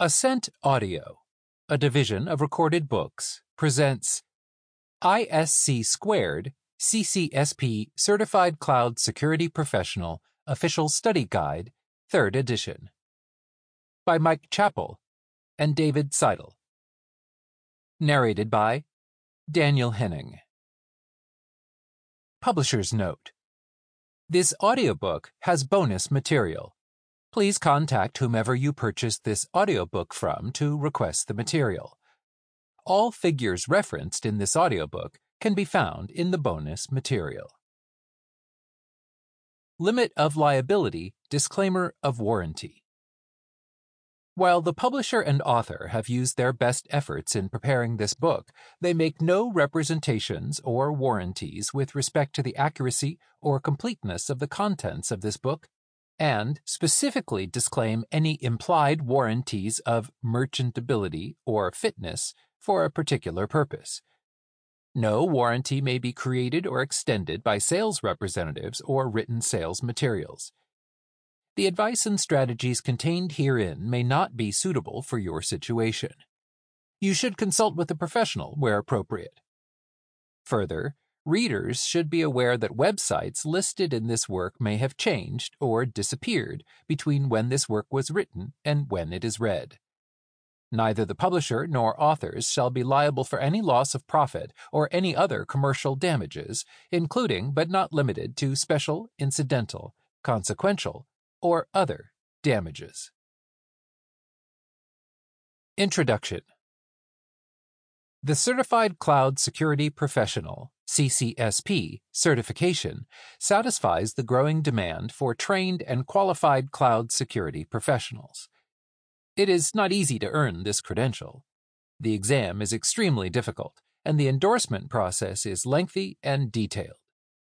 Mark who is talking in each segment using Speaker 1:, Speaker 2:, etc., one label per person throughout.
Speaker 1: Ascent Audio, a division of Recorded Books, presents ISC Squared CCSP Certified Cloud Security Professional Official Study Guide, 3rd edition, by Mike Chappell and David Seidel. Narrated by Daniel Henning. Publisher's Note: this audiobook has bonus material. Please contact whomever you purchased this audiobook from to request the material. All figures referenced in this audiobook can be found in the bonus material. Limit of Liability Disclaimer of Warranty. While the publisher and author have used their best efforts in preparing this book, they make no representations or warranties with respect to the accuracy or completeness of the contents of this book, and specifically disclaim any implied warranties of merchantability or fitness for a particular purpose. No warranty may be created or extended by sales representatives or written sales materials. The advice and strategies contained herein may not be suitable for your situation. You should consult with a professional where appropriate. Further, readers should be aware that websites listed in this work may have changed or disappeared between when this work was written and when it is read. Neither the publisher nor authors shall be liable for any loss of profit or any other commercial damages, including but not limited to special, incidental, consequential, or other damages. Introduction. The Certified Cloud Security Professional (CCSP) certification satisfies the growing demand for trained and qualified cloud security professionals. It is not easy to earn this credential. The exam is extremely difficult, and the endorsement process is lengthy and detailed.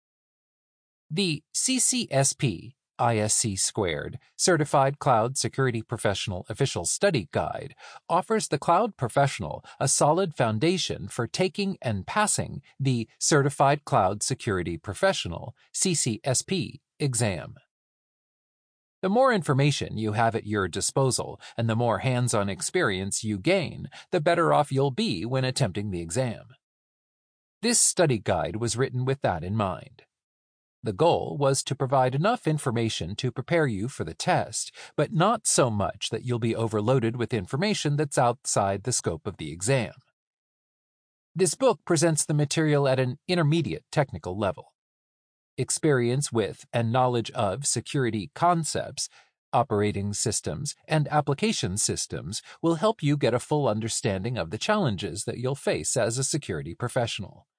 Speaker 1: The CCSP ISC Squared Certified Cloud Security Professional Official Study Guide offers the cloud professional a solid foundation for taking and passing the Certified Cloud Security Professional CCSP exam. The more information you have at your disposal and the more hands-on experience you gain, the better off you'll be when attempting the exam. This study guide was written with that in mind. The goal was to provide enough information to prepare you for the test, but not so much that you'll be overloaded with information that's outside the scope of the exam. This book presents the material at an intermediate technical level. Experience with and knowledge of security concepts, operating systems, and application systems will help you get a full understanding of the challenges that you'll face as a security professional.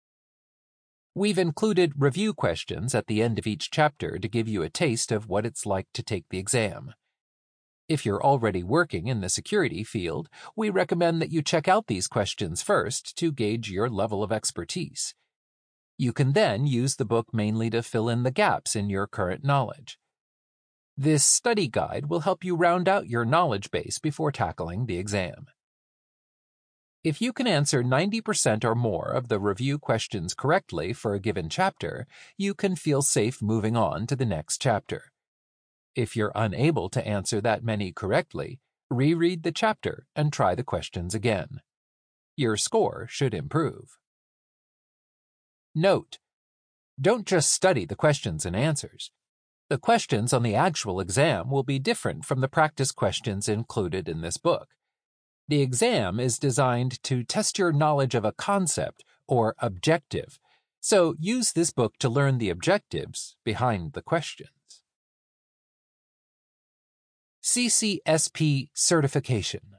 Speaker 1: We've included review questions at the end of each chapter to give you a taste of what it's like to take the exam. If you're already working in the security field, we recommend that you check out these questions first to gauge your level of expertise. You can then use the book mainly to fill in the gaps in your current knowledge. This study guide will help you round out your knowledge base before tackling the exam. If you can answer 90% or more of the review questions correctly for a given chapter, you can feel safe moving on to the next chapter. If you're unable to answer that many correctly, reread the chapter and try the questions again. Your score should improve. Note: don't just study the questions and answers. The questions on the actual exam will be different from the practice questions included in this book. The exam is designed to test your knowledge of a concept or objective, so use this book to learn the objectives behind the questions. CCSP Certification.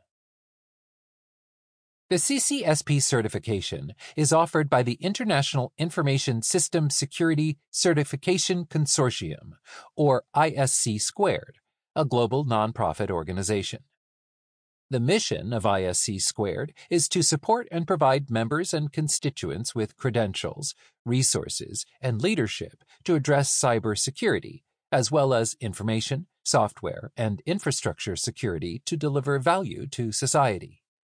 Speaker 1: The CCSP certification is offered by the International Information System Security Certification Consortium, or ISC Squared, a global nonprofit organization. The mission of ISC Squared is to support and provide members and constituents with credentials, resources, and leadership to address cybersecurity, as well as information, software, and infrastructure security to deliver value to society.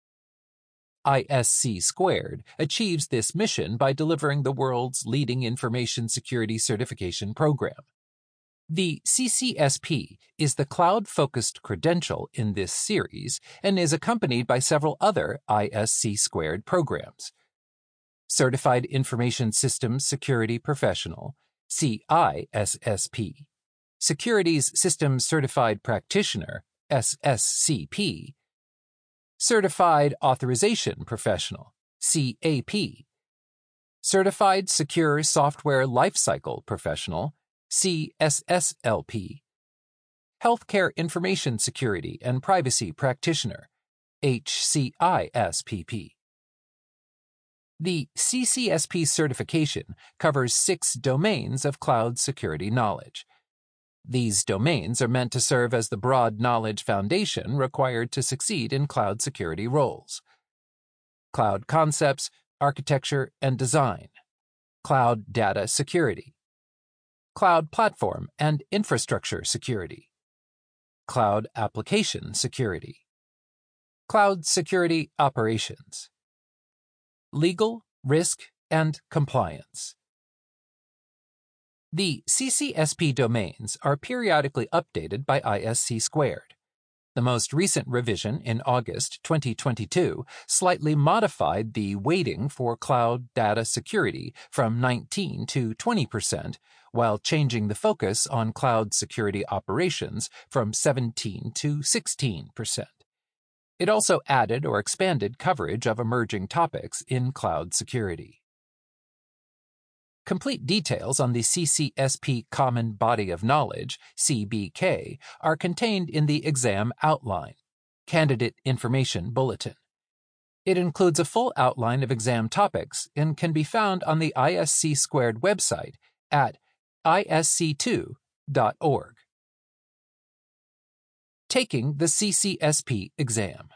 Speaker 1: ISC Squared achieves this mission by delivering the world's leading information security certification program. The CCSP is the cloud-focused credential in this series and is accompanied by several other ISC² programs. Certified Information Systems Security Professional, CISSP. Securities Systems Certified Practitioner, SSCP. Certified Authorization Professional, CAP. Certified Secure Software Lifecycle Professional, CSSLP. Healthcare Information Security and Privacy Practitioner, HCISPP. The CCSP certification covers 6 domains of cloud security knowledge. These domains are meant to serve as the broad knowledge foundation required to succeed in cloud security roles. Cloud concepts, architecture, and design. Cloud data security. Cloud platform and infrastructure security. Cloud application security. Cloud security operations. Legal, risk, and compliance. The CCSP domains are periodically updated by ISC². The most recent revision in August 2022 slightly modified the weighting for cloud data security from 19 to 20%, while changing the focus on cloud security operations from 17 to 16%. It also added or expanded coverage of emerging topics in cloud security. Complete details on the CCSP Common Body of Knowledge, CBK, are contained in the Exam Outline, Candidate Information Bulletin. It includes a full outline of exam topics and can be found on the ISC² website at isc2.org. Taking the CCSP exam.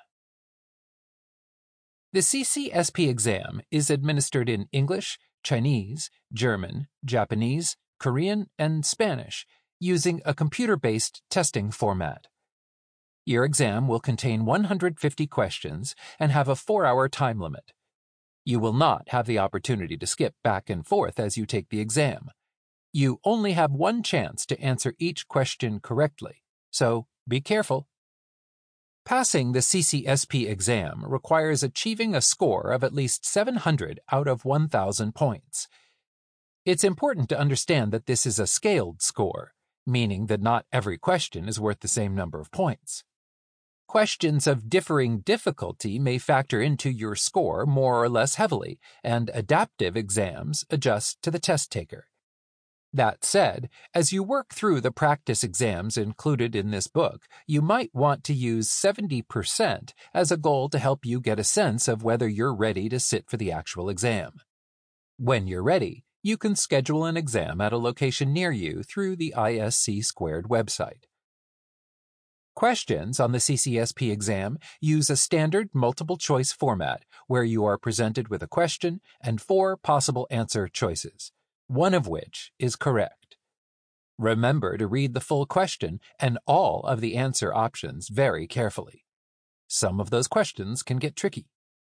Speaker 1: The CCSP exam is administered in English, Chinese, German, Japanese, Korean, and Spanish using a computer-based testing format. Your exam will contain 150 questions and have a 4-hour time limit. You will not have the opportunity to skip back and forth as you take the exam. You only have one chance to answer each question correctly, so be careful. Passing the CCSP exam requires achieving a score of at least 700 out of 1,000 points. It's important to understand that this is a scaled score, meaning that not every question is worth the same number of points. Questions of differing difficulty may factor into your score more or less heavily, and adaptive exams adjust to the test taker. That said, as you work through the practice exams included in this book, you might want to use 70% as a goal to help you get a sense of whether you're ready to sit for the actual exam. When you're ready, you can schedule an exam at a location near you through the ISC² website. Questions on the CCSP exam use a standard multiple-choice format where you are presented with a question and 4 possible answer choices, one of which is correct. Remember to read the full question and all of the answer options very carefully. Some of those questions can get tricky.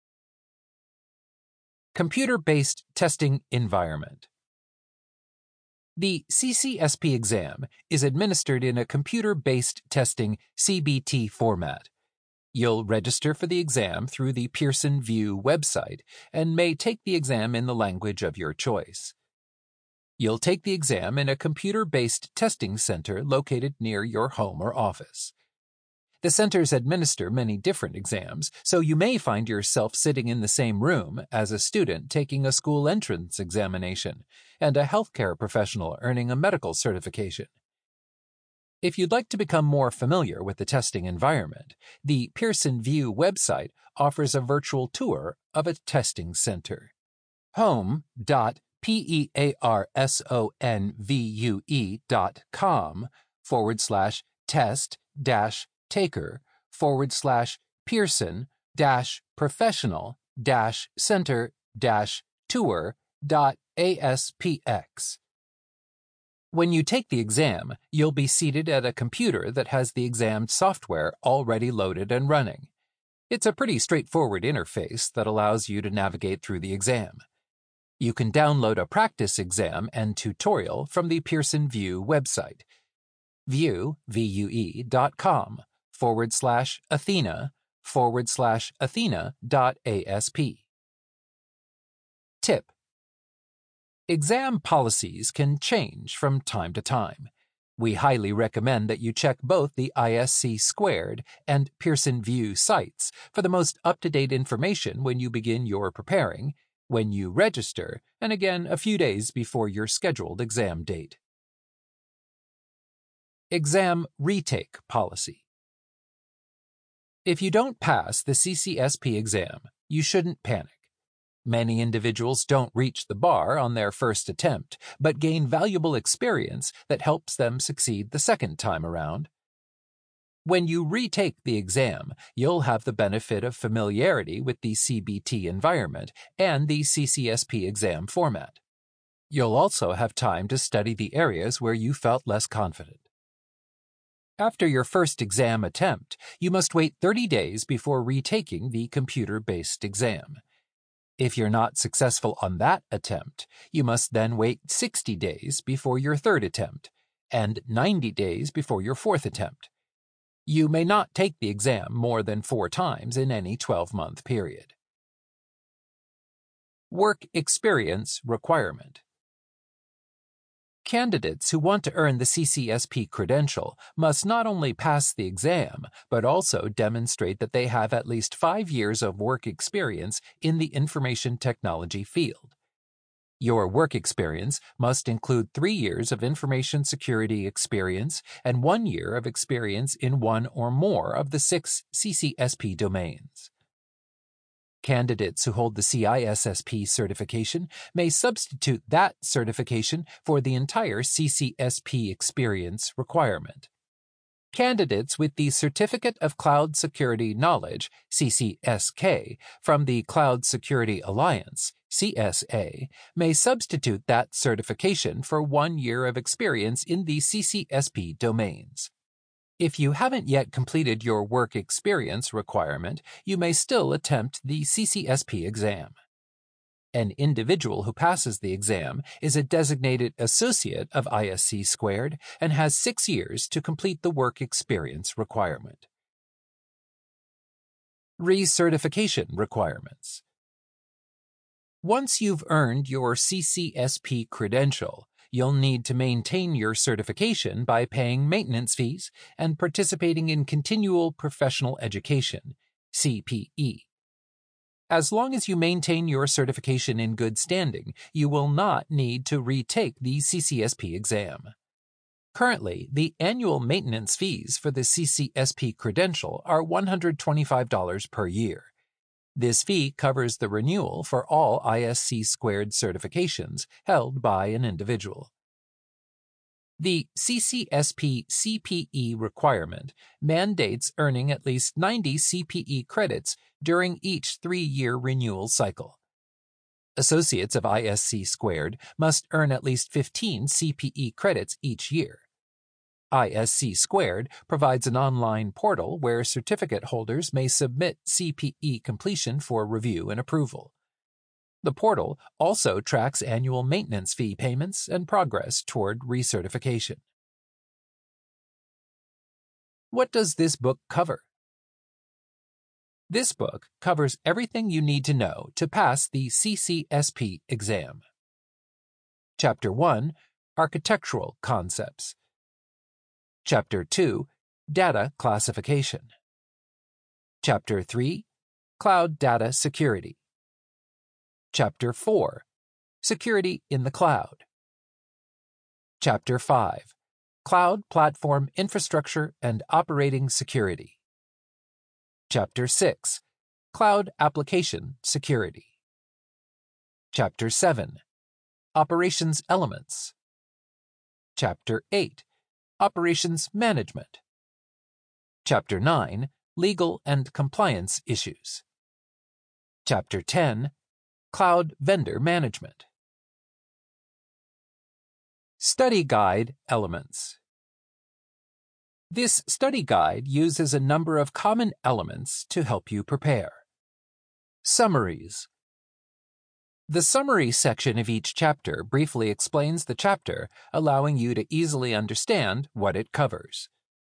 Speaker 1: Computer-based testing environment. The CCSP exam is administered in a computer-based testing CBT format. You'll register for the exam through the Pearson VUE website and may take the exam in the language of your choice. You'll take the exam in a computer-based testing center located near your home or office. The centers administer many different exams, so you may find yourself sitting in the same room as a student taking a school entrance examination and a healthcare professional earning a medical certification. If you'd like to become more familiar with the testing environment, the Pearson VUE website offers a virtual tour of a testing center. home.pearson-taker/Pearson-Center-tour.aspx. When you take the exam, you'll be seated at a computer that has the exam software already loaded and running. It's a pretty straightforward interface that allows you to navigate through the exam. You can download a practice exam and tutorial from the Pearson VUE website. vue.com/Athena/Athena.asp. Tip: exam policies can change from time to time. We highly recommend that you check both the ISC Squared and Pearson VUE sites for the most up-to-date information when you begin your preparing, when you register, and again a few days before your scheduled exam date. Exam Retake Policy. If you don't pass the CCSP exam, you shouldn't panic. Many individuals don't reach the bar on their first attempt, but gain valuable experience that helps them succeed the second time around. When you retake the exam, you'll have the benefit of familiarity with the CBT environment and the CCSP exam format. You'll also have time to study the areas where you felt less confident. After your first exam attempt, you must wait 30 days before retaking the computer-based exam. If you're not successful on that attempt, you must then wait 60 days before your third attempt, and 90 days before your fourth attempt. You may not take the exam more than 4 times in any 12-month period. Work Experience Requirement. Candidates who want to earn the CCSP credential must not only pass the exam, but also demonstrate that they have at least 5 years of work experience in the information technology field. Your work experience must include 3 years of information security experience and 1 year of experience in one or more of the 6 CCSP domains. Candidates who hold the CISSP certification may substitute that certification for the entire CCSP experience requirement. Candidates with the Certificate of Cloud Security Knowledge, CCSK, from the Cloud Security Alliance, CSA, may substitute that certification for 1 year of experience in the CCSP domains. If you haven't yet completed your work experience requirement, you may still attempt the CCSP exam. An individual who passes the exam is a designated associate of ISC Squared and has 6 years to complete the work experience requirement. Recertification requirements. Once you've earned your CCSP credential, you'll need to maintain your certification by paying maintenance fees and participating in Continual Professional Education, CPE. As long as you maintain your certification in good standing, you will not need to retake the CCSP exam. Currently, the annual maintenance fees for the CCSP credential are $125 per year. This fee covers the renewal for all ISC Squared certifications held by an individual. The CCSP CPE requirement mandates earning at least 90 CPE credits during each 3-year renewal cycle. Associates of ISC Squared must earn at least 15 CPE credits each year. ISC Squared provides an online portal where certificate holders may submit CPE completion for review and approval. The portal also tracks annual maintenance fee payments and progress toward recertification. What does this book cover? This book covers everything you need to know to pass the CCSP exam. Chapter 1, Architectural Concepts. Chapter 2, Data Classification. Chapter 3, Cloud Data Security. Chapter 4, Security in the Cloud. Chapter 5, Cloud Platform Infrastructure and Operating Security. Chapter 6, Cloud Application Security. Chapter 7, Operations Elements. Chapter 8, Operations Management. Chapter 9, Legal and Compliance Issues. Chapter 10, Cloud Vendor Management. Study Guide Elements. This study guide uses a number of common elements to help you prepare. Summaries. The summary section of each chapter briefly explains the chapter, allowing you to easily understand what it covers.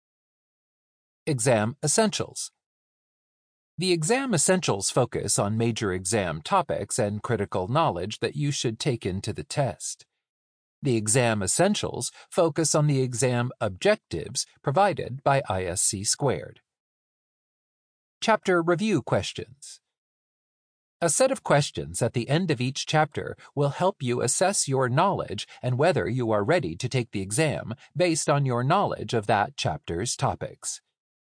Speaker 1: Exam Essentials. The Exam Essentials focus on major exam topics and critical knowledge that you should take into the test. The Exam Essentials focus on the exam objectives provided by ISC Squared. Chapter Review Questions. A set of questions at the end of each chapter will help you assess your knowledge and whether you are ready to take the exam based on your knowledge of that chapter's topics.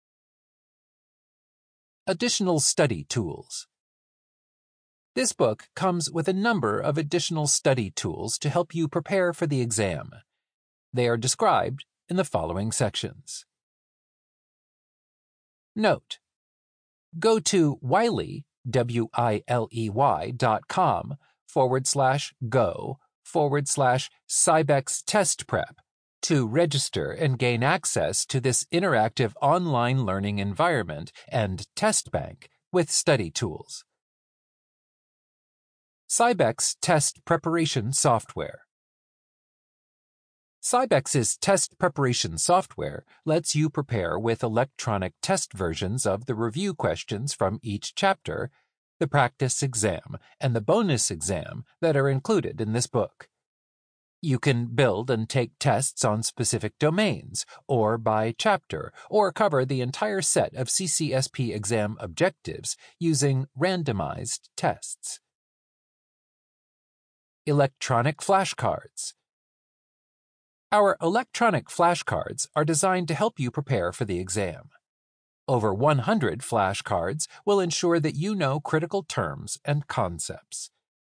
Speaker 1: Additional Study Tools. This book comes with a number of additional study tools to help you prepare for the exam. They are described in the following sections. Note: go to Wiley, wiley.com/go/Cybex Test Prep to register and gain access to this interactive online learning environment and test bank with study tools. Cybex Test Preparation Software. Cybex's test preparation software lets you prepare with electronic test versions of the review questions from each chapter, the practice exam, and the bonus exam that are included in this book. You can build and take tests on specific domains, or by chapter, or cover the entire set of CCSP exam objectives using randomized tests. Electronic flashcards. Our electronic flashcards are designed to help you prepare for the exam. Over 100 flashcards will ensure that you know critical terms and concepts.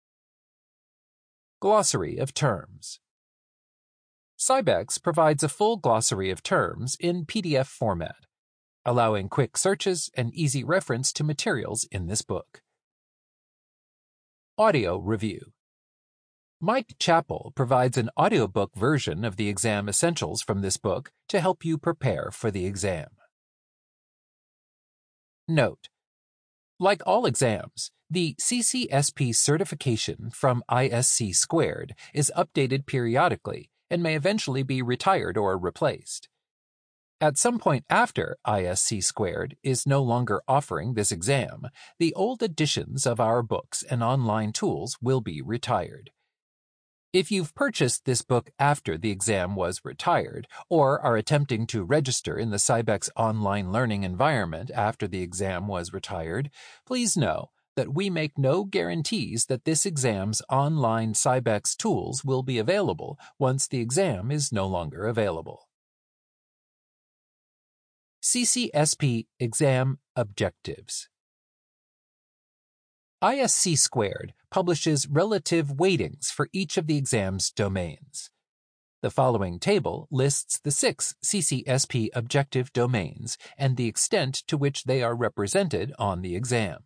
Speaker 1: Glossary of Terms. Cybex provides a full glossary of terms in PDF format, allowing quick searches and easy reference to materials in this book. Audio Review. Mike Chappell provides an audiobook version of the exam essentials from this book to help you prepare for the exam. Note: like all exams, the CCSP certification from ISC Squared is updated periodically and may eventually be retired or replaced. At some point after ISC Squared is no longer offering this exam, the old editions of our books and online tools will be retired. If you've purchased this book after the exam was retired, or are attempting to register in the Cybex online learning environment after the exam was retired, please know that we make no guarantees that this exam's online Cybex tools will be available once the exam is no longer available. CCSP Exam Objectives. ISC Squared publishes relative weightings for each of the exam's domains. The following table lists the 6 CCSP objective domains and the extent to which they are represented on the exam.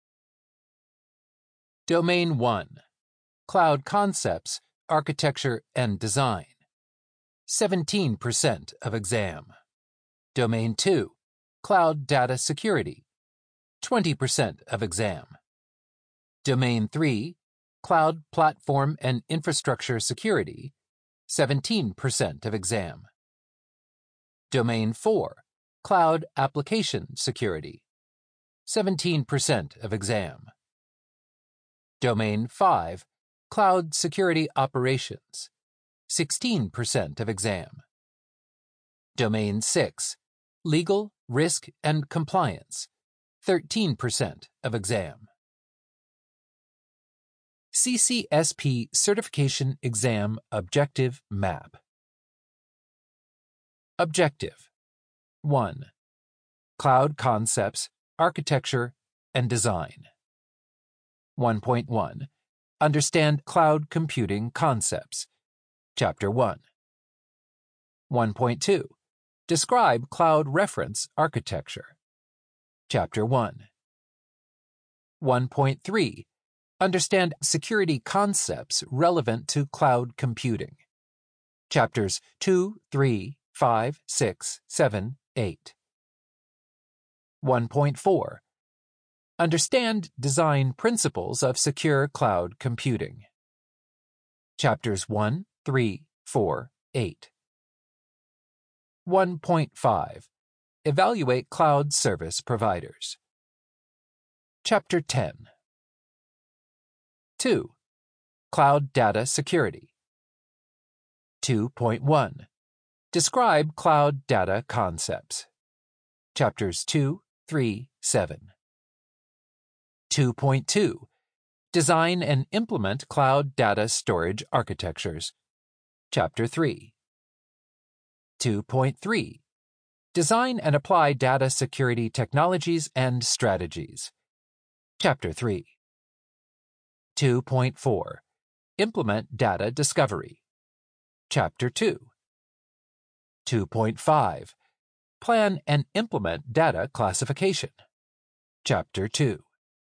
Speaker 1: Domain 1. Cloud Concepts, Architecture and Design. 17% of exam. Domain 2. Cloud Data Security. 20% of exam. Domain 3, Cloud Platform and Infrastructure Security, 17% of exam. Domain 4, Cloud Application Security, 17% of exam. Domain 5, Cloud Security Operations, 16% of exam. Domain 6, Legal, Risk and Compliance, 13% of exam. CCSP Certification Exam Objective Map. Objective 1. Cloud Concepts, Architecture and Design. 1.1. Understand Cloud Computing Concepts. Chapter 1. 1.2. Describe Cloud Reference Architecture. Chapter 1. 1.3. Understand security concepts relevant to cloud computing. Chapters 2, 3, 5, 6, 7, 8. 1.4. Understand design principles of secure cloud computing. Chapters 1, 3, 4, 8. 1.5. Evaluate cloud service providers. Chapter 10. 2. Cloud data security. 2.1. Describe cloud data concepts. Chapters 2, 3, 7. 2.2. Design and implement cloud data storage architectures. Chapter 3. 2.3. Design and apply data security technologies and strategies. Chapter 3. 2.4. Implement data discovery. Chapter 2. 2.5. Plan and implement data classification. Chapter 2.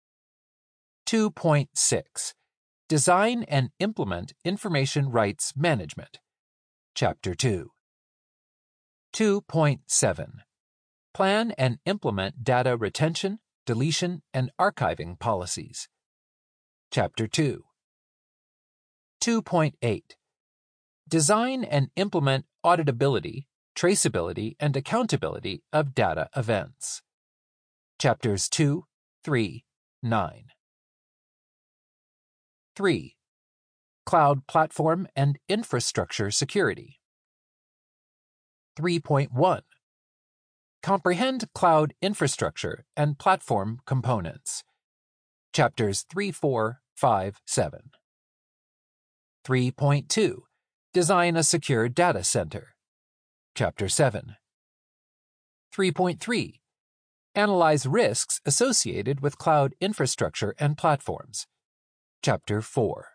Speaker 1: 2.6. Design and implement information rights management. Chapter 2. 2.7. Plan and implement data retention, deletion, and archiving policies. Chapter 2. 2.8. Design and implement auditability, traceability, and accountability of data events. Chapters 2, 3, 9. 3. Cloud platform and infrastructure security. 3.1. Comprehend cloud infrastructure and platform components. Chapters 3, 4, 5, 7. 3.2. Design a secure data center. Chapter 7. 3.3. Analyze risks associated with cloud infrastructure and platforms. Chapter 4.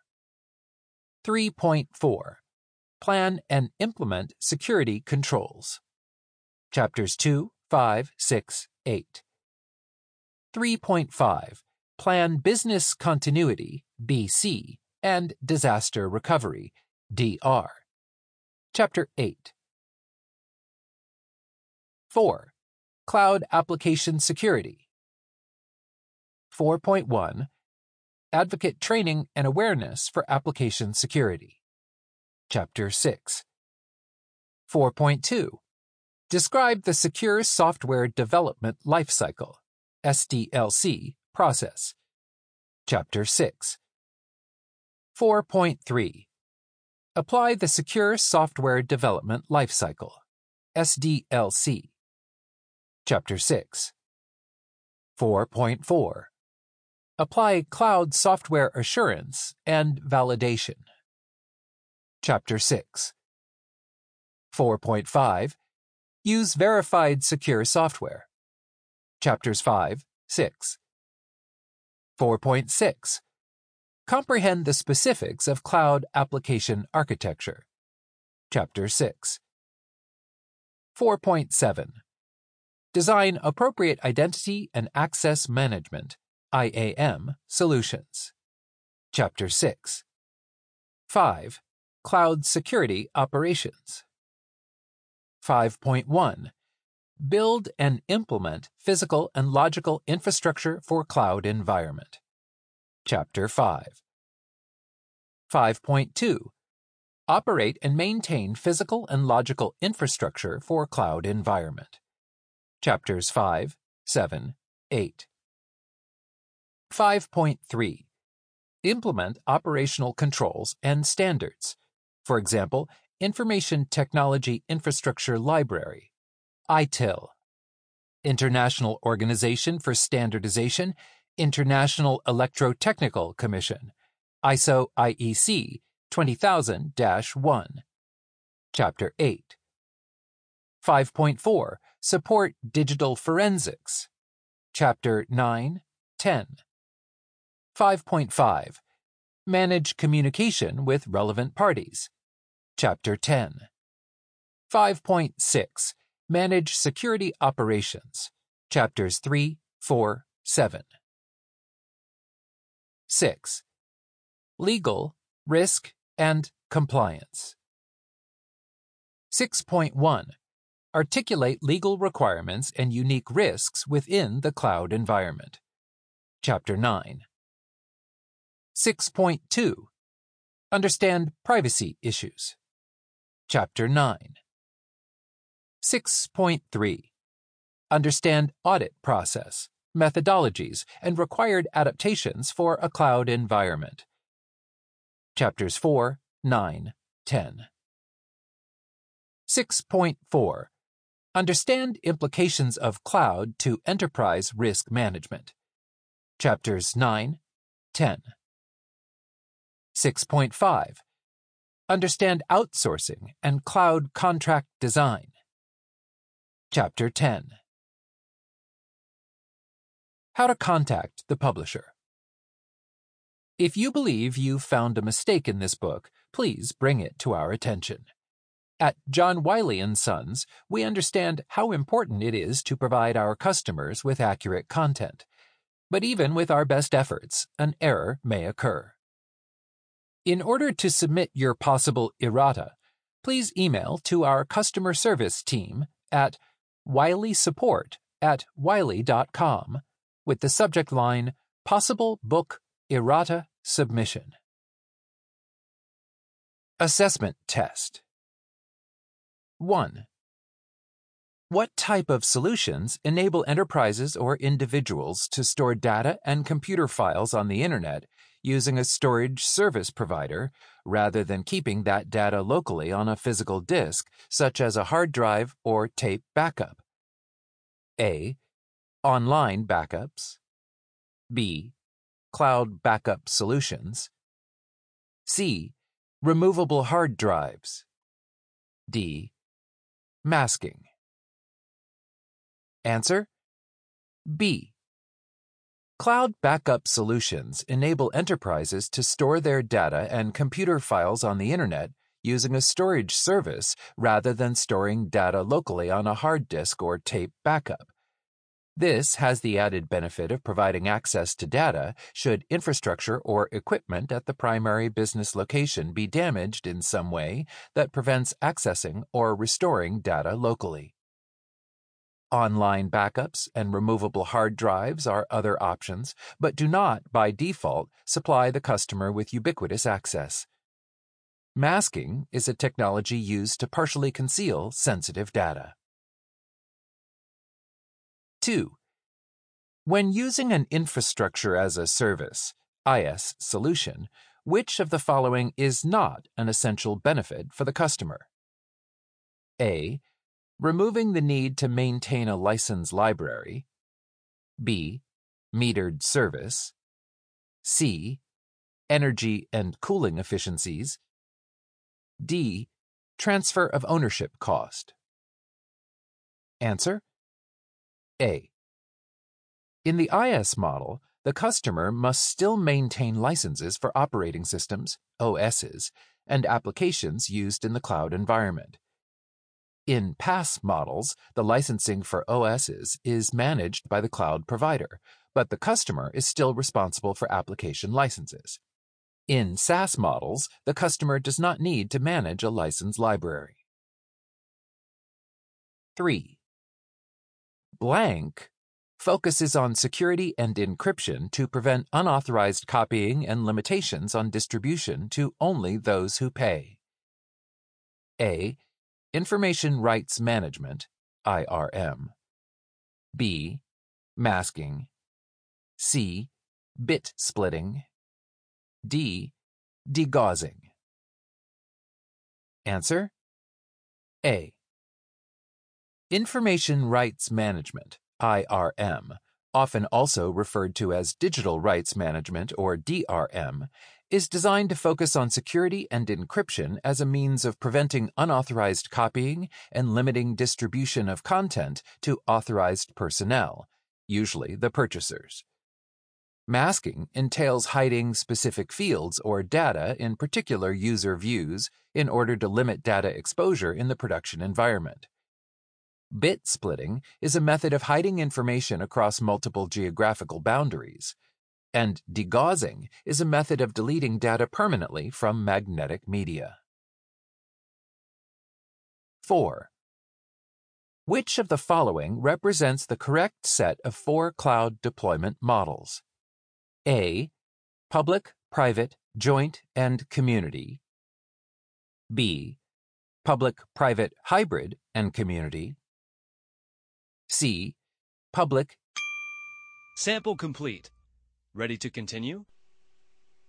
Speaker 1: 3.4. Plan and implement security controls. Chapters 2, 5, 6, 8. 3.5. Plan business continuity, BC, and disaster recovery, DR. Chapter 8. 4. Cloud application security. 4.1. Advocate training and awareness for application security. Chapter 6. 4.2. Describe the Secure Software Development Lifecycle, SDLC, process. Chapter 6. 4.3. Apply the Secure Software Development Lifecycle, SDLC. Chapter 6. 4.4. Apply cloud software assurance and validation. Chapter 6. 4.5. Use verified secure software. Chapters 5, 6. 4.6. Comprehend the specifics of cloud application architecture. Chapter 6. 4.7. Design appropriate identity and access management, IAM, solutions. Chapter 6. 5. Cloud security operations. 5.1. Build and implement physical and logical infrastructure for cloud environment. Chapter 5. 5.2. Operate and maintain physical and logical infrastructure for cloud environment. Chapters 5, 7, 8. 5.3. Implement operational controls and standards. For example, Information Technology Infrastructure Library, ITIL. International Organization for Standardization, International Electrotechnical Commission, ISO IEC 20000-1. Chapter 8. 5.4. Support digital forensics. Chapter 9, 10. 5.5. Manage communication with relevant parties. Chapter 10. 5.6. Manage security operations. Chapters 3, 4, 7. 6. Legal, risk, and compliance. 6.1. Articulate legal requirements and unique risks within the cloud environment. Chapter 9. 6.2. Understand privacy issues. Chapter 9. 6.3. Understand audit process, methodologies, and required adaptations for a cloud environment. Chapters 4, 9, 10. 6.4. Understand implications of cloud to enterprise risk management. Chapters 9, 10. 6.5. Understand outsourcing and cloud contract design. Chapter 10. How to contact the publisher. If you believe you've found a mistake in this book, please bring it to our attention. At John Wiley & Sons, we understand how important it is to provide our customers with accurate content. But even with our best efforts, an error may occur. In order to submit your possible errata, please email to our customer service team at wileysupport@wiley.com with the subject line Possible Book Errata Submission. Assessment Test. 1. What type of solutions enable enterprises or individuals to store data and computer files on the Internet using a storage service provider rather than keeping that data locally on a physical disk, such as a hard drive or tape backup? A. Online backups. B. Cloud backup solutions. C. Removable hard drives. D. Masking. Answer: B. Cloud backup solutions enable enterprises to store their data and computer files on the Internet using a storage service rather than storing data locally on a hard disk or tape backup. This has the added benefit of providing access to data should infrastructure or equipment at the primary business location be damaged in some way that prevents accessing or restoring data locally. Online backups and removable hard drives are other options, but do not, by default, supply the customer with ubiquitous access. Masking is a technology used to partially conceal sensitive data. 2. When using an infrastructure as a service (IaaS) solution, which of the following is not an essential benefit for the customer? A. Removing the need to maintain a license library. B. Metered service. C. Energy and cooling efficiencies. D. Transfer of ownership cost. Answer: A. In the IaaS model, the customer must still maintain licenses for operating systems, OSs, and applications used in the cloud environment. In PaaS models, the licensing for OSs is managed by the cloud provider, but the customer is still responsible for application licenses. In SaaS models, the customer does not need to manage a license library. 3. Blank focuses on security and encryption to prevent unauthorized copying and limitations on distribution to only those who pay. A. Information Rights Management, IRM. B. Masking. C. Bit splitting. D. Degaussing. Answer: A. Information Rights Management, IRM, often also referred to as Digital Rights Management or DRM, is designed to focus on security and encryption as a means of preventing unauthorized copying and limiting distribution of content to authorized personnel, usually the purchasers. Masking entails hiding specific fields or data in particular user views in order to limit data exposure in the production environment. Bit splitting is a method of hiding information across multiple geographical boundaries, and degaussing is a method of deleting data permanently from magnetic media. 4. Which of the following represents the correct set of 4 cloud deployment models? A. Public, private, joint, and community. B. Public, private, hybrid, and community. C. Public.
Speaker 2: Sample complete. Ready to continue?